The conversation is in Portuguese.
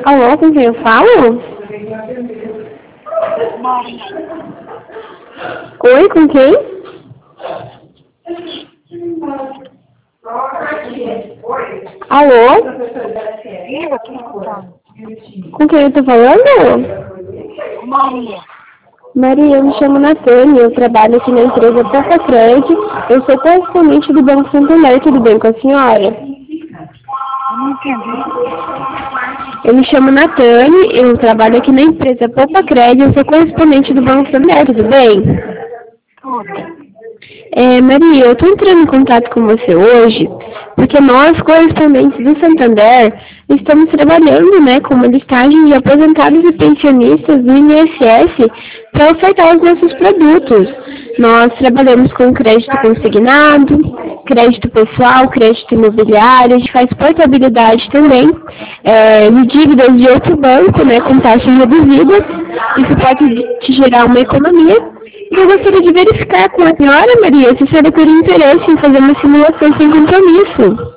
Alô, com quem eu falo? Oi, com quem? Alô? Viva, quem escutando? Com quem eu tô falando? Maria. Maria, eu me chamo Natane, eu trabalho aqui na empresa Poupa Crédito, eu sou correspondente do Banco Santander, tudo bem com a senhora? Eu não entendi. Eu me chamo Natane, eu trabalho aqui na empresa Poupa Crédito, eu sou correspondente do Banco Santander, tudo bem? Tudo. Maria, eu estou entrando em contato com você hoje, porque nós, correspondentes do Santander, estamos trabalhando, né, com uma listagem de aposentados e pensionistas do INSS para ofertar os nossos produtos. Nós trabalhamos com crédito consignado, crédito pessoal, crédito imobiliário, a gente faz portabilidade também, de dívidas de outro banco, né, com taxas reduzidas. Isso pode te gerar uma economia. Eu gostaria de verificar com a senhora, Maria, se a senhora teria interesse em fazer uma simulação sem compromisso.